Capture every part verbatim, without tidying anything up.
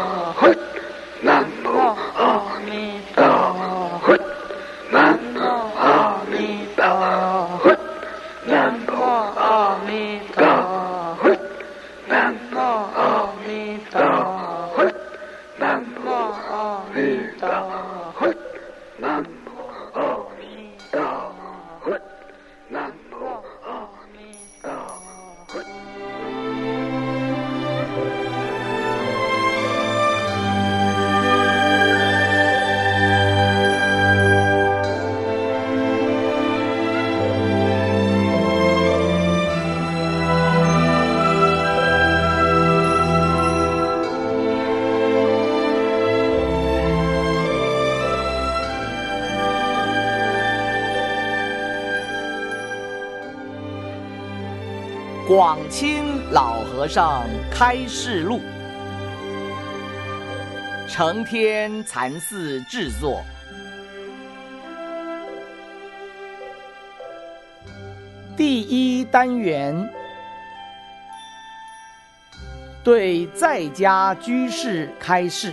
佛，南无阿弥陀佛，南无阿弥陀佛，南无阿弥陀佛，南无阿弥陀佛，南无阿弥陀佛，南无阿弥陀佛，南无阿弥陀佛。 广钦老和尚开示录，承天禅寺制作。第一单元，对在家居士开示。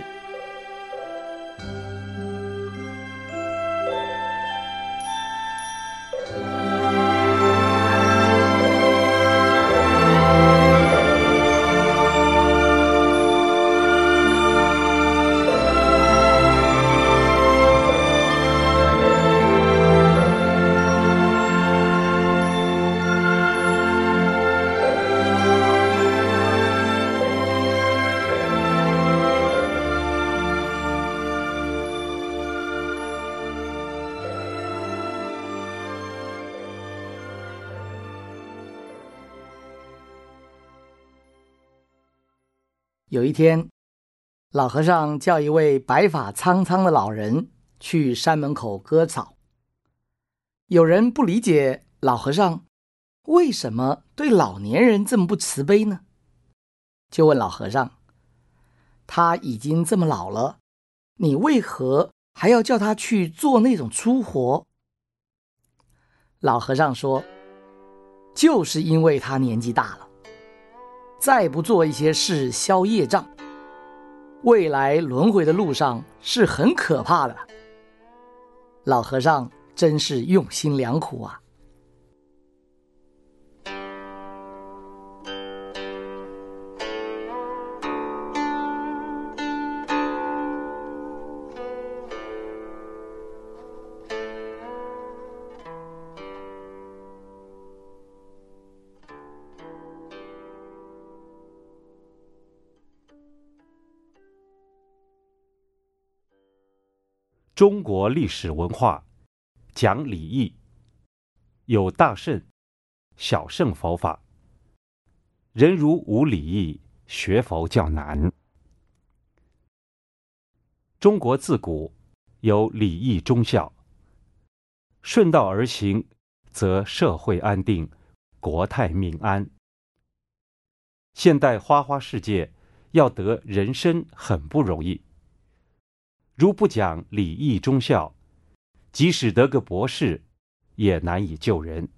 有一天，老和尚叫一位白发苍苍的老人去山门口割草。有人不理解老和尚为什么对老年人这么不慈悲呢？就问老和尚，他已经这么老了，你为何还要叫他去做那种粗活？老和尚说，就是因为他年纪大了，再不做一些事消业障，未来轮回的路上是很可怕的。老和尚真是用心良苦啊。 中国历史文化讲礼义，有大乘、小乘佛法。人如无礼义，学佛较难。中国自古有礼义忠孝，顺道而行，则社会安定，国泰民安。现代花花世界要得人身很不容易，如不讲礼义忠孝，即使得个博士，也难以救人。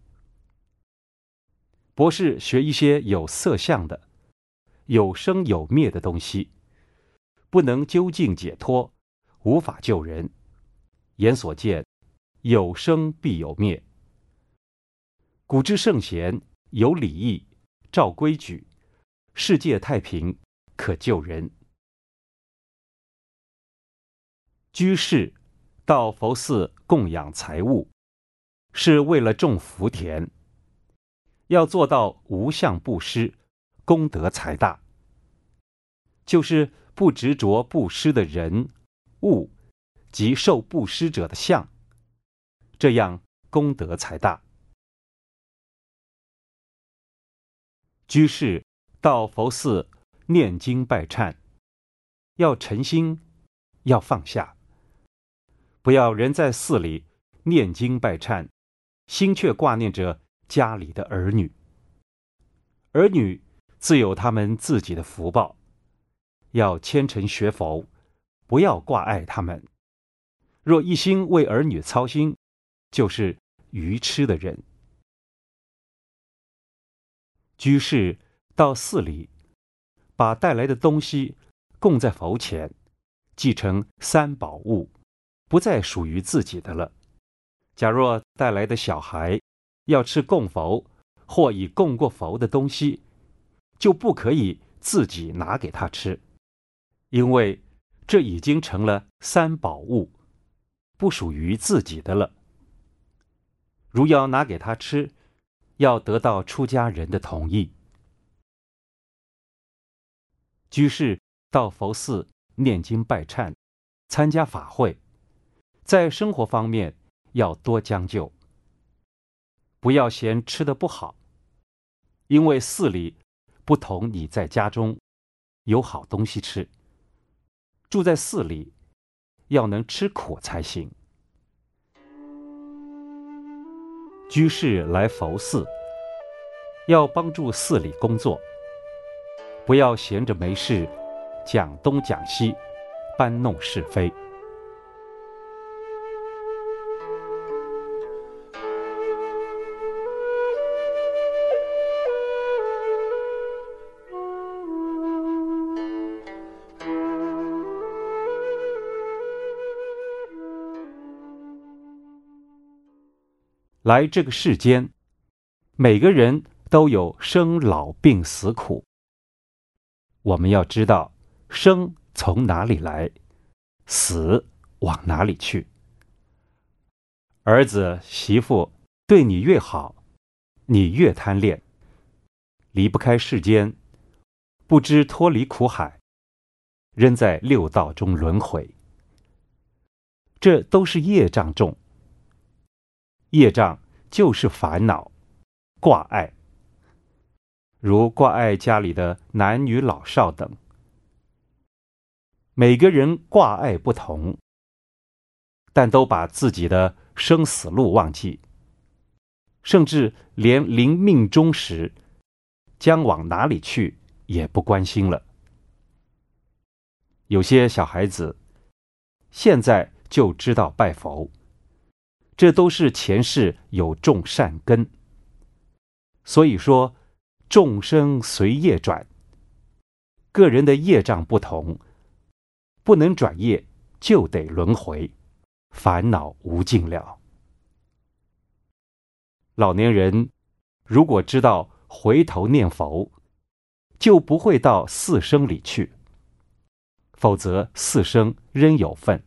博士学一些有色相的、有生有灭的东西，不能究竟解脱，无法救人。眼所见，有生必有灭。古之圣贤有礼义，照规矩，世界太平，可救人。居士到佛寺供养财物，是为了种福田，要做到无相布施，功德才大。就是不执着布施的人、物及受布施者的相，这样功德才大。居士到佛寺念经拜忏，要诚心，要放下。不要人在寺里念经拜忏，心却挂念着家里的儿女。儿女自有他们自己的福报，要虔诚学佛，不要挂碍他们。若一心为儿女操心，就是愚痴的人。居士到寺里，把带来的东西供在佛前，即成三宝物，不再属于自己的了。假若带来的小孩要吃供佛或已供过佛的东西，就不可以自己拿给他吃，因为这已经成了三宝物，不属于自己的了。如要拿给他吃，要得到出家人的同意。居士到佛寺念经拜忏，参加法会，在生活方面要多将就，不要嫌吃的不好，因为寺里不同你在家中有好东西吃，住在寺里要能吃苦才行。居士来佛寺，要帮助寺里工作，不要闲着没事讲东讲西，搬弄是非。来这个世间，每个人都有生老病死苦。我们要知道，生从哪里来，死往哪里去。儿子媳妇对你越好，你越贪恋，离不开世间，不知脱离苦海，仍在六道中轮回。这都是业障重。业障就是烦恼、挂碍，如挂碍家里的男女老少等。每个人挂碍不同，但都把自己的生死路忘记，甚至连临命终时将往哪里去也不关心了。有些小孩子现在就知道拜佛，这都是前世有种善根。所以说，众生随业转，个人的业障不同，不能转业，就得轮回，烦恼无尽了。老年人如果知道回头念佛，就不会到四生里去，否则四生仍有份。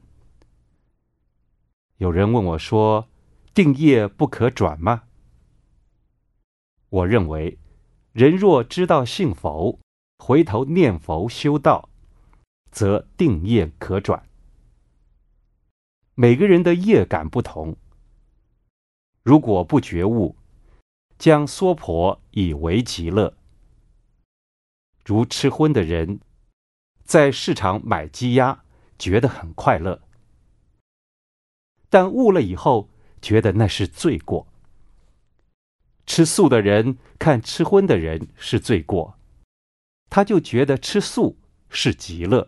有人问我说，定业不可转吗？我认为，人若知道信佛，回头念佛修道，则定业可转。每个人的业感不同，如果不觉悟，将娑婆以为极乐。如吃荤的人，在市场买鸡鸭，觉得很快乐，但悟了以后，觉得那是罪过。吃素的人看吃荤的人是罪过，他就觉得吃素是极乐。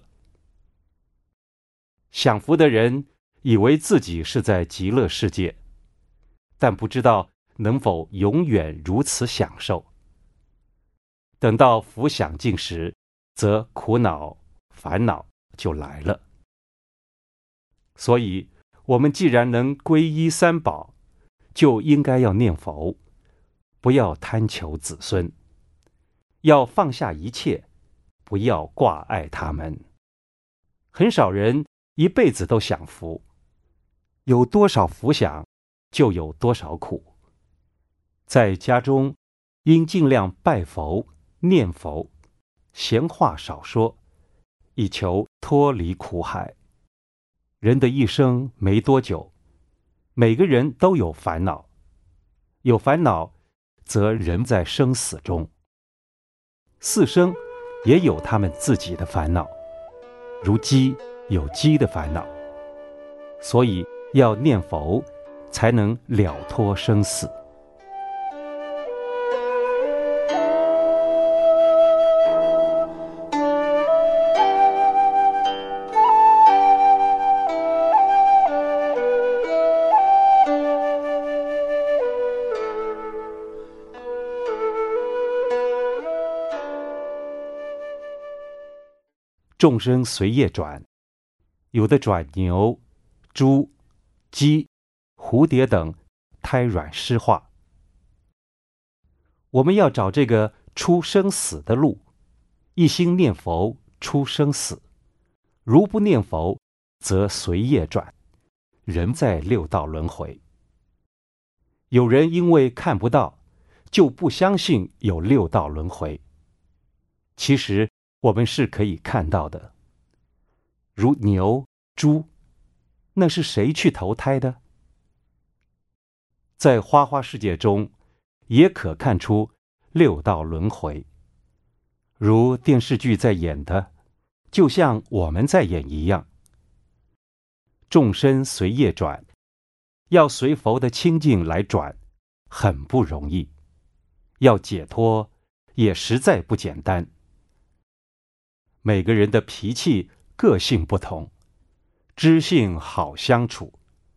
享福的人以为自己是在极乐世界，但不知道能否永远如此享受。等到福享尽时，则苦恼烦恼就来了。所以我们既然能皈依三宝，就应该要念佛，不要贪求子孙，要放下一切，不要挂碍他们。很少人一辈子都享福，有多少福享，就有多少苦。在家中应尽量拜佛、念佛，闲话少说，以求脱离苦海。人的一生没多久，每个人都有烦恼，有烦恼则人在生死中。四生也有他们自己的烦恼，如鸡有鸡的烦恼，所以要念佛，才能了脱生死。 众生随业转，有的转牛、猪、鸡、蝴蝶等胎卵湿化。我们要找这个出生死的路，一心念佛出生死，如不念佛，则随业转，仍在六道轮回。有人因为看不到，就不相信有六道轮回。其实我们是可以看到的，如牛、猪，那是谁去投胎的？在花花世界中，也可看出六道轮回，如电视剧在演的，就像我们在演一样。众生随业转，要随佛的清净来转，很不容易。要解脱，也实在不简单。每个人的脾气、个性不同，知性好相处。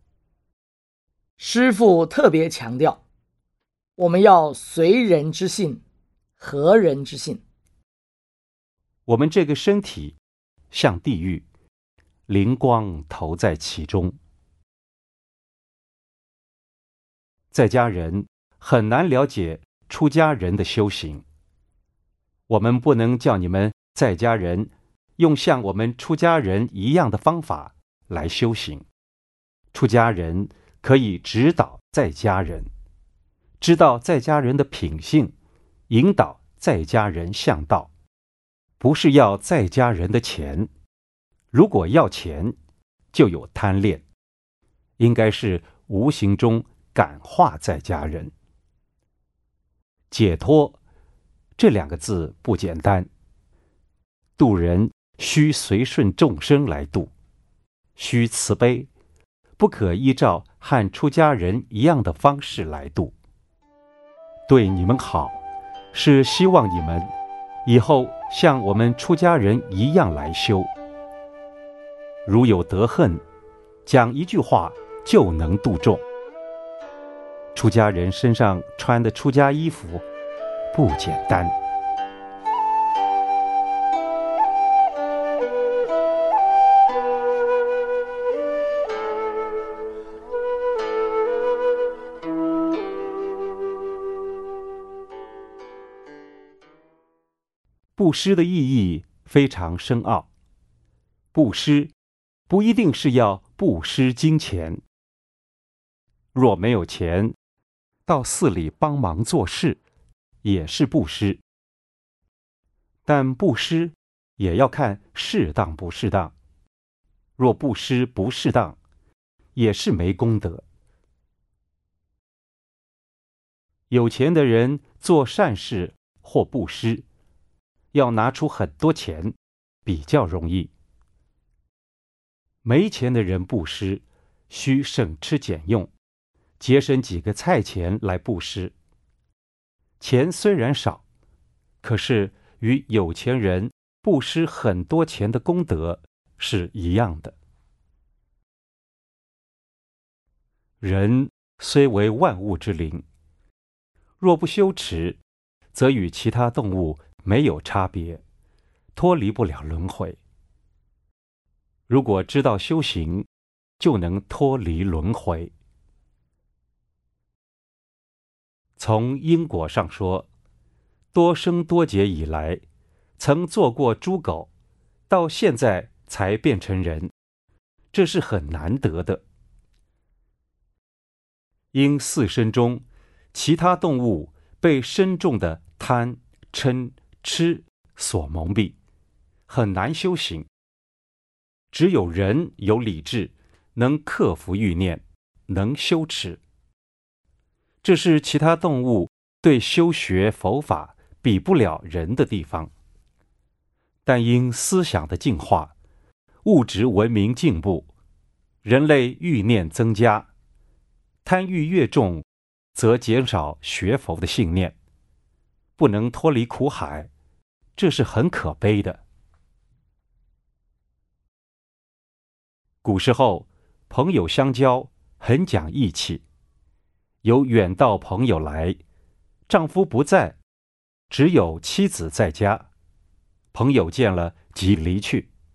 师父特别强调，我们要随人之性，合人之性。 我们这个身体像地狱，灵光投在其中。在家人很难了解出家人的修行，我们不能叫你们在家人用像我们出家人一样的方法来修行。出家人可以指导在家人，知道在家人的品性，引导在家人向道，不是要在家人的钱。如果要钱，就有贪恋，应该是无形中感化在家人。解脱这两个字不简单，度人需随顺众生来度，需慈悲，不可依照和出家人一样的方式来度。对你们好，是希望你们以后像我们出家人一样来修。如有得恨，讲一句话就能度众。出家人身上穿的出家衣服不简单。布施的意义非常深奥。布施不一定是要布施金钱，若没有钱，到寺里帮忙做事也是布施。但布施也要看适当不适当，若布施不适当，也是没功德。有钱的人做善事或布施，要拿出很多钱，比较容易。没钱的人布施，需省吃俭用，节省几个菜钱来布施。钱虽然少，可是与有钱人布施很多钱的功德是一样的。人虽为万物之灵，若不修持，则与其他动物没有差别，脱离不了轮回。如果知道修行，就能脱离轮回。从因果上说，多生多劫以来，曾做过猪狗，到现在才变成人，这是很难得的。因四生中，其他动物被深重的贪、嗔、痴所蒙蔽，很难修行。只有人有理智，能克服欲念，能修持。这是其他动物对修学佛法比不了人的地方。但因思想的进化，物质文明进步，人类欲念增加，贪欲越重，则减少学佛的信念，不能脱离苦海，这是很可悲的。古时候，朋友相交很讲义气，有远道朋友来，丈夫不在，只有妻子在家，朋友见了即离去，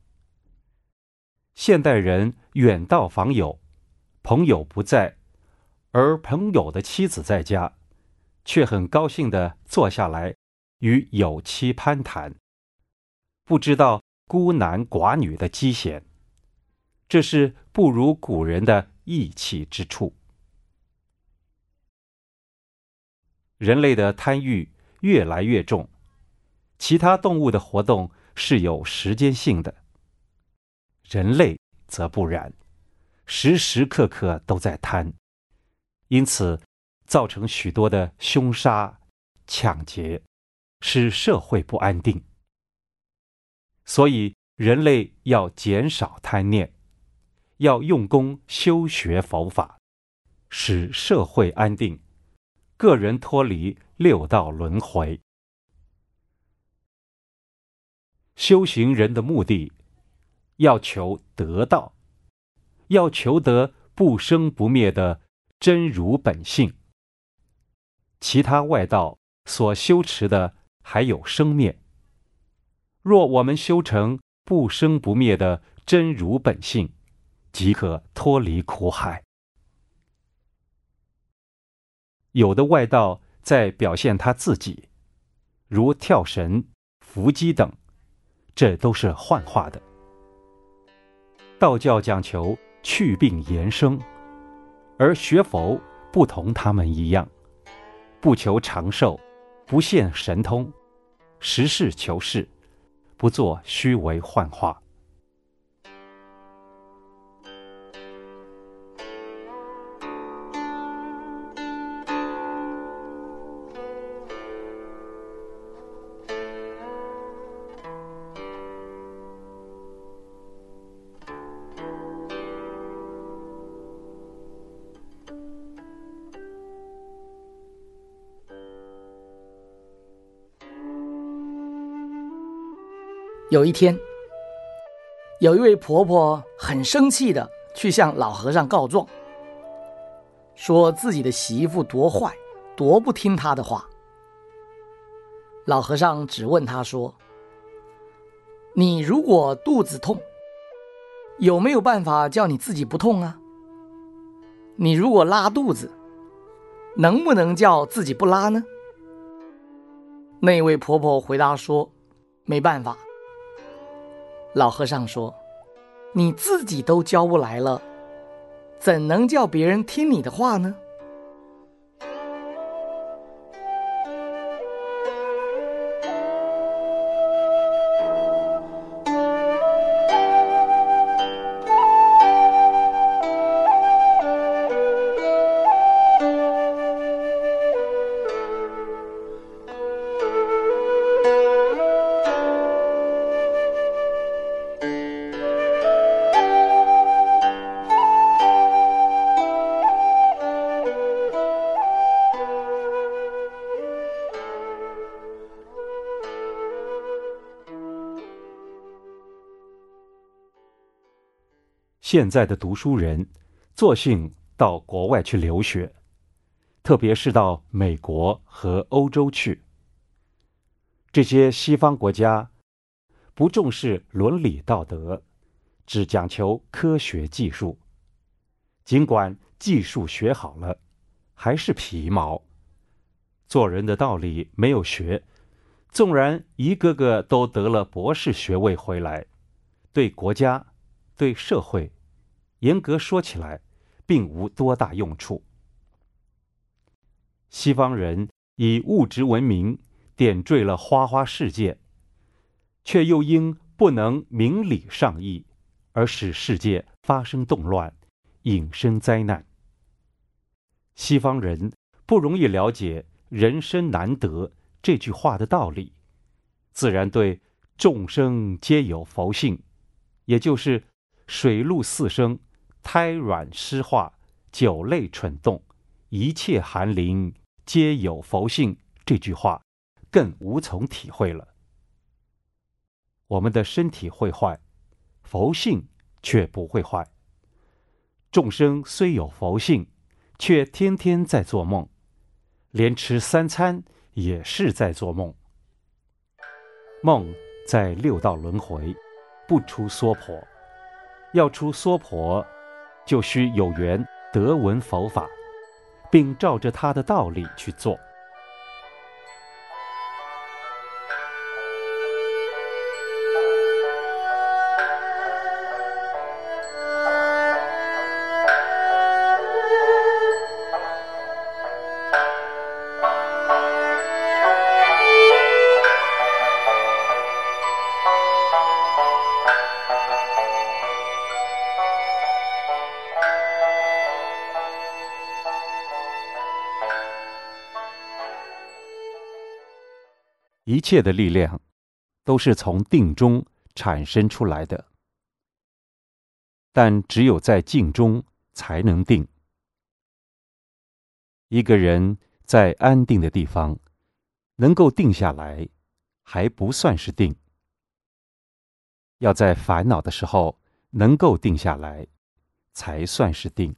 现代人远道访友，朋友不在，而朋友的妻子在家，却很高兴地坐下来与有妻攀谈，不知道孤男寡女的机嫌，这是不如古人的义气之处。人类的贪欲越来越重，其他动物的活动是有时间性的，人类则不然，时时刻刻都在贪，因此造成许多的凶杀、抢劫，使社会不安定。所以人类要减少贪念，要用功修学佛法，使社会安定，个人脱离六道轮回。修行人的目的，要求得道，要求得不生不灭的真如本性。其他外道所修持的还有生灭，若我们修成不生不灭的真如本性，即可脱离苦海。有的外道在表现他自己，如跳绳、伏击等，这都是幻化的。道教讲求去病延生，而学佛不同他们一样，不求长寿，不现神通，实事求是，不做虚伪幻化。 有一天，有一位婆婆很生气的去向老和尚告状，说自己的媳妇多坏，多不听她的话。老和尚只问她说：你如果肚子痛，有没有办法叫你自己不痛啊？你如果拉肚子，能不能叫自己不拉呢？那位婆婆回答说：没办法。老和尚说：你自己都教不来了，怎能叫别人听你的话呢？ 现在的读书人作兴到国外去留学，特别是到美国和欧洲去。这些西方国家不重视伦理道德，只讲求科学技术。尽管技术学好了，还是皮毛。做人的道理没有学，纵然一个个都得了博士学位回来，对国家、对社会，严格说起来，并无多大用处。西方人以物质文明点缀了花花世界，却又因不能明理上义，而使世界发生动乱，引生灾难。西方人不容易了解人生难得这句话的道理，自然对众生皆有佛性，也就是水陆四生、胎卵湿化、九类蠢动，一切寒灵皆有佛性这句话更无从体会了。我们的身体会坏，佛性却不会坏。众生虽有佛性，却天天在做梦，连吃三餐也是在做梦。梦在六道轮回，不出娑婆， 要出娑婆，就需有缘得闻佛法，并照着他的道理去做。一切的力量都是从定中产生出来的，但只有在静中才能定。一个人在安定的地方能够定下来，还不算是定；要在烦恼的时候能够定下来，才算是定。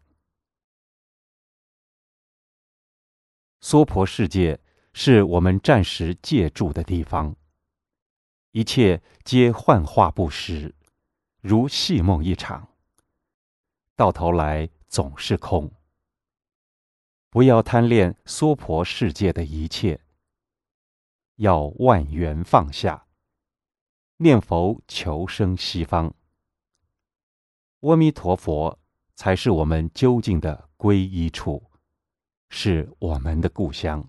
娑婆世界是我们暂时借住的地方，一切皆幻化不实，如戏梦一场，到头来总是空。不要贪恋娑婆世界的一切，要万缘放下，念佛求生西方。阿弥陀佛才是我们究竟的皈依处，是我们的故乡。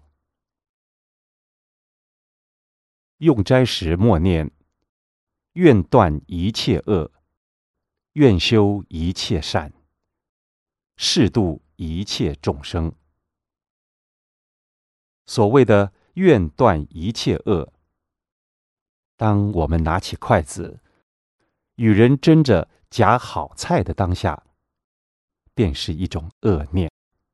用斋时默念：愿断一切恶，愿修一切善，誓度一切众生。所谓的愿断一切恶，当我们拿起筷子与人争着夹好菜的当下，便是一种恶念。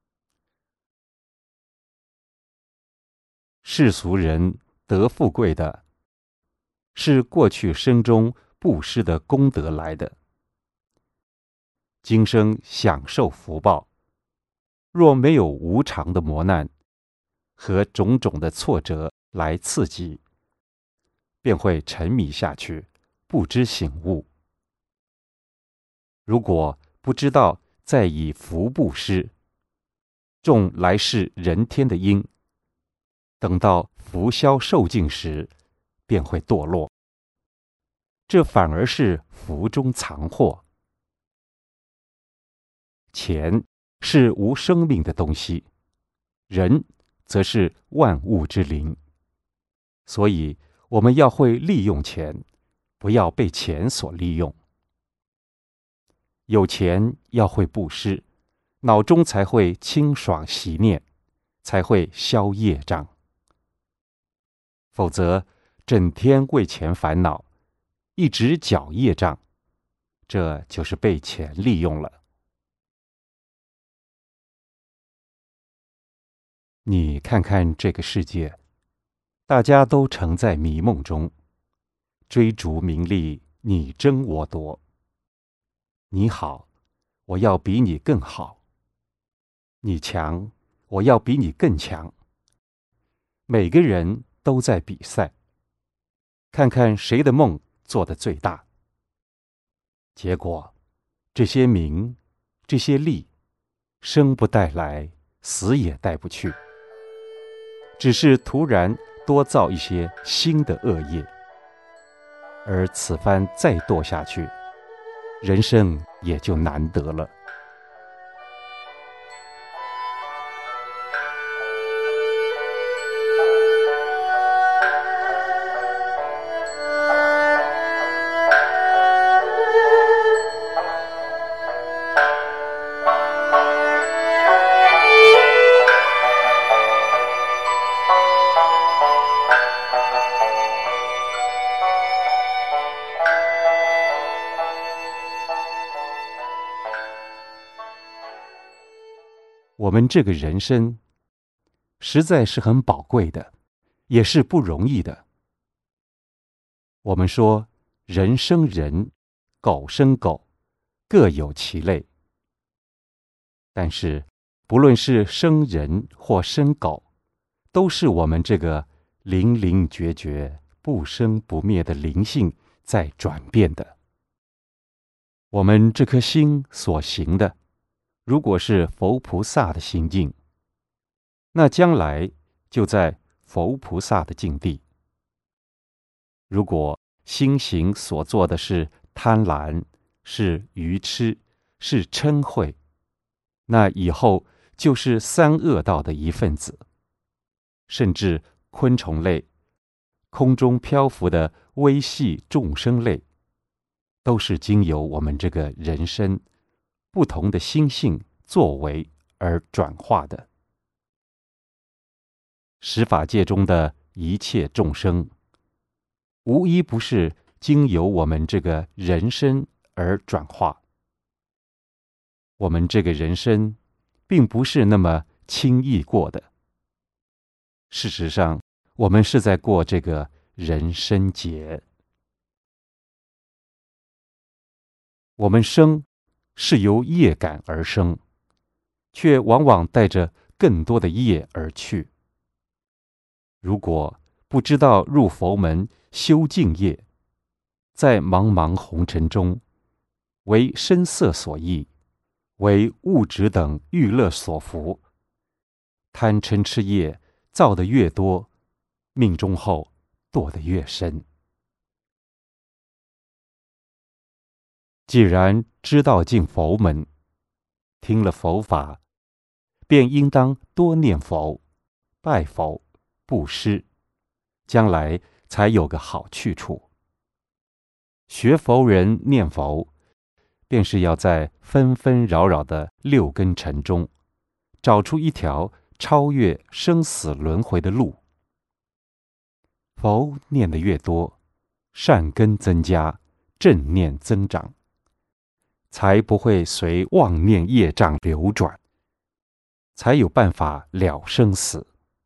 世俗人得富贵的，是过去生中布施的功德来的，今生享受福报，若没有无常的磨难和种种的挫折来刺激，便会沉迷下去，不知醒悟。如果不知道再以福布施，种来世人天的因，等到福消受尽时，便会堕落，这反而是福中藏祸。钱是无生命的东西，人则是万物之灵，所以我们要会利用钱，不要被钱所利用。有钱要会布施，脑中才会清爽习念，才会消业障。否则整天为钱烦恼，一直缴业障，这就是被钱利用了。你看看这个世界，大家都沉在迷梦中，追逐名利，你争我夺。你好，我要比你更好；你强，我要比你更强。每个人都在比赛，看看谁的梦做得最大。结果，这些名，这些利，生不带来，死也带不去，只是突然多造一些新的恶业，而此番再堕下去，人生也就难得了。我们这个人生实在是很宝贵的，也是不容易的。我们说人生人，狗生狗，各有其类。但是不论是生人或生狗，都是我们这个灵灵觉觉、不生不灭的灵性在转变的。 我们这颗心所行的，如果是佛菩萨的心境，那将来就在佛菩萨的境地。如果心行所做的是贪婪，是愚痴，是嗔恚，那以后就是三恶道的一份子，甚至昆虫类、空中漂浮的微细众生类，都是经由我们这个人身不同的心性作为而转化的。十法界中的一切众生，无一不是经由我们这个人身而转化。我们这个人身并不是那么轻易过的，事实上，我们是在过这个人生劫。我们生是由业感而生，却往往带着更多的业而去。如果不知道入佛门修净业，在茫茫红尘中，为声色所役，为物质等欲乐所服，贪嗔痴业造得越多，命中后堕得越深。既然知道进佛门，听了佛法，便应当多念佛、拜佛、布施，将来才有个好去处。学佛人念佛，便是要在纷纷扰扰的六根尘中，找出一条超越生死轮回的路。佛念得越多，善根增加，正念增长，才不会随妄念业障流转，才有办法了生死。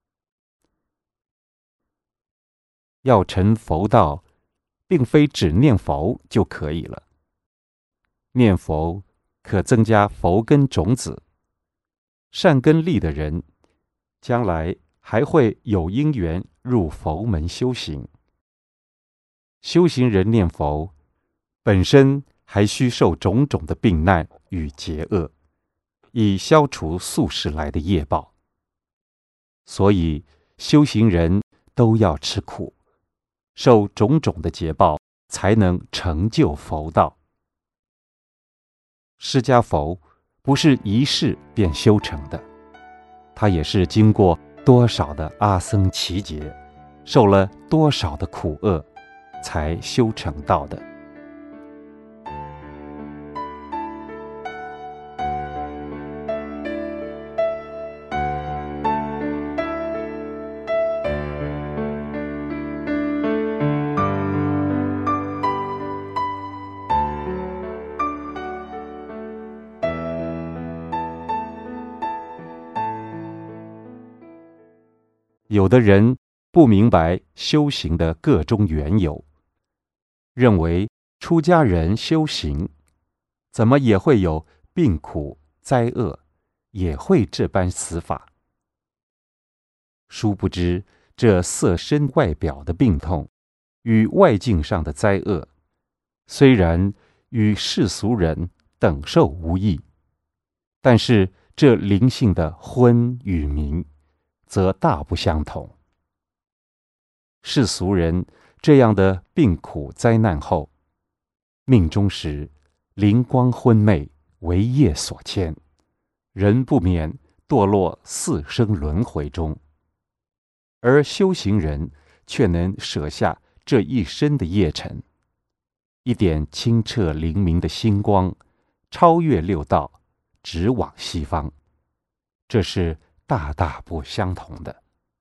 要成佛道，并非只念佛就可以了。念佛可增加佛根种子，善根利的人，将来还会有因缘入佛门修行。修行人念佛，本身还需受种种的病难与劫厄，以消除宿世来的业报。所以修行人都要吃苦，受种种的劫报，才能成就佛道。释迦佛不是一世便修成的，他也是经过多少的阿僧祇劫，受了多少的苦厄，才修成道的。有的人不明白修行的各种缘由，认为出家人修行，怎么也会有病苦灾厄，也会这般死法。殊不知，这色身外表的病痛与外境上的灾厄，虽然与世俗人等受无异，但是这灵性的昏与明，则大不相同。世俗人这样的病苦灾难后，命终时灵光昏昧，为业所牵，人不免堕落四生轮回中。而修行人却能舍下这一生的业尘，一点清澈灵明的星光，超越六道，直往西方。这是大大不相同的。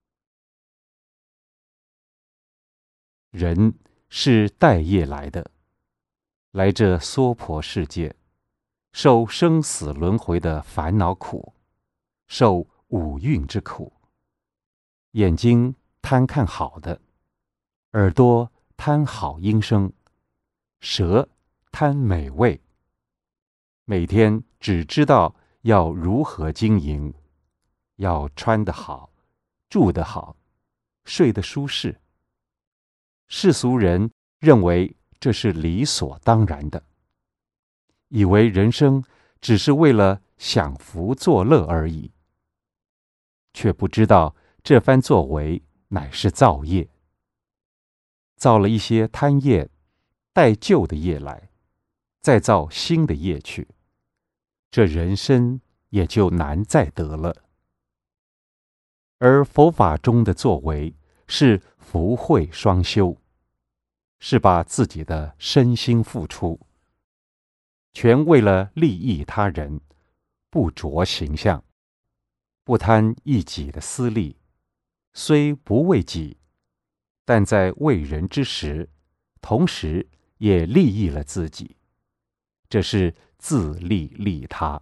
人是带业来的，来这娑婆世界，受生死轮回的烦恼苦，受五蕴之苦。眼睛贪看好的，耳朵贪好音声，舌贪美味，每天只知道要如何经营，要穿得好，住得好，睡得舒适。世俗人认为这是理所当然的， 以为人生只是为了享福作乐而已，却不知道这番作为乃是造业，造了一些贪业，带旧的业来，再造新的业去，这人生也就难再得了。而佛法中的作为是福慧双修，是把自己的身心付出，全为了利益他人，不着形象，不贪一己的私利，虽不为己，但在为人之时，同时也利益了自己，这是自利利他。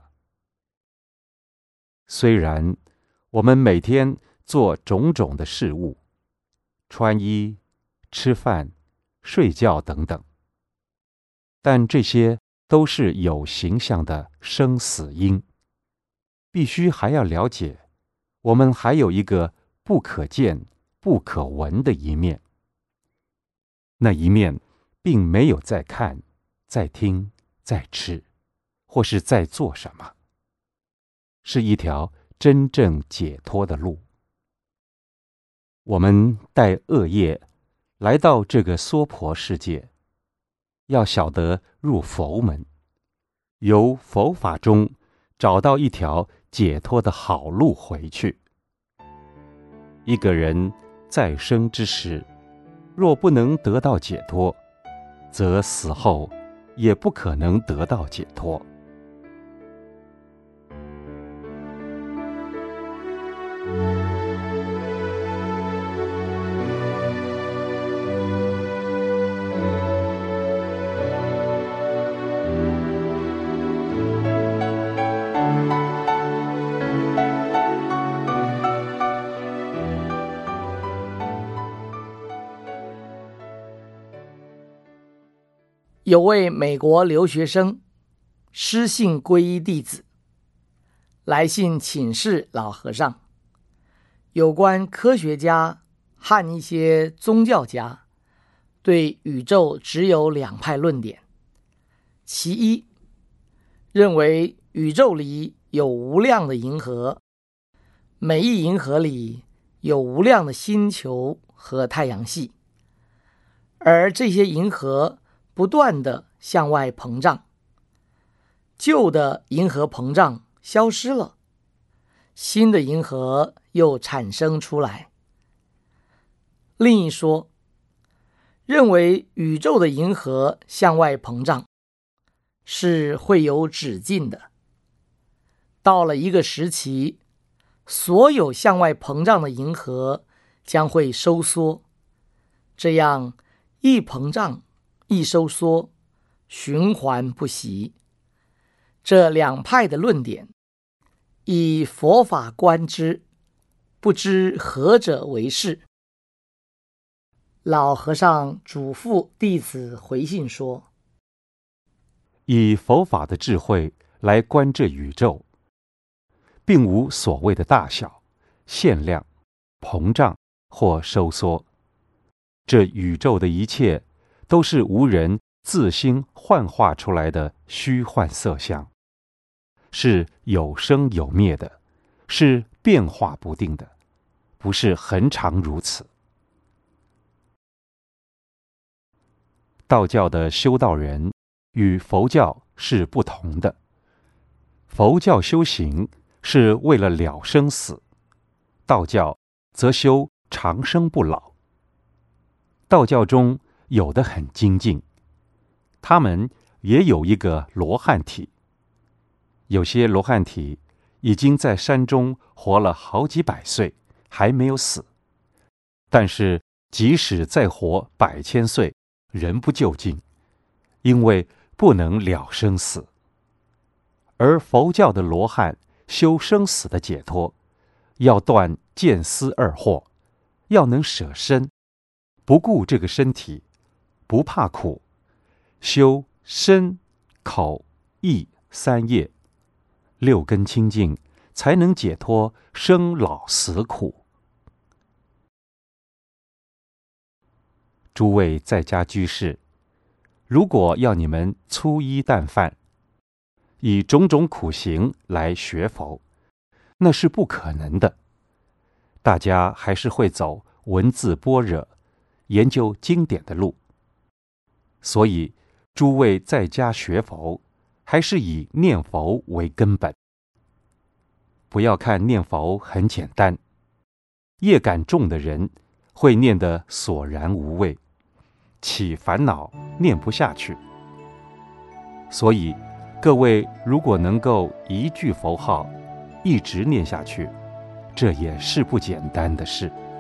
虽然我们每天做种种的事物，穿衣、吃饭、睡觉等等，但这些都是有形象的生死因，必须还要了解，我们还有一个不可见、不可闻的一面。那一面并没有在看、在听、在吃，或是在做什么，是一条真正解脱的路。我们带恶业来到这个娑婆世界，要晓得入佛门，由佛法中找到一条解脱的好路回去。一个人在生之时，若不能得到解脱，则死后也不可能得到解脱。 有位美国留学生失信皈依弟子，来信请示老和尚，有关科学家和一些宗教家对宇宙只有两派论点。其一，认为宇宙里有无量的银河，每一银河里有无量的星球和太阳系，而这些银河不断地向外膨胀，旧的银河膨胀消失了，新的银河又产生出来。另一说，认为宇宙的银河向外膨胀是会有止境的，到了一个时期，所有向外膨胀的银河将会收缩，这样一膨胀一收缩，循环不息。这两派的论点，以佛法观之，不知何者为是。老和尚嘱咐弟子回信说， 以佛法的智慧来观这宇宙，并无所谓的大小、限量、膨胀或收缩。这宇宙的一切都是无人自心幻化出来的虚幻色相，是有生有灭的，是变化不定的，不是恒常如此。道教的修道人与佛教是不同的，佛教修行是为了了生死，道教则修长生不老。道教中有的很精进，他们也有一个罗汉体，有些罗汉体已经在山中活了好几百岁，还没有死，但是即使再活百千岁，人不究竟，因为不能了生死。而佛教的罗汉修生死的解脱，要断见思二惑，要能舍身，不顾这个身体，不怕苦，修身口意三业，六根清净，才能解脱生老死苦。诸位在家居士，如果要你们粗衣淡饭， 以种种苦行来学佛，那是不可能的。大家还是会走文字般若、研究经典的路。所以，诸位在家学佛，还是以念佛为根本。不要看念佛很简单，业感重的人会念得索然无味，起烦恼念不下去。所以，各位如果能够一句佛号一直念下去，这也是不简单的事。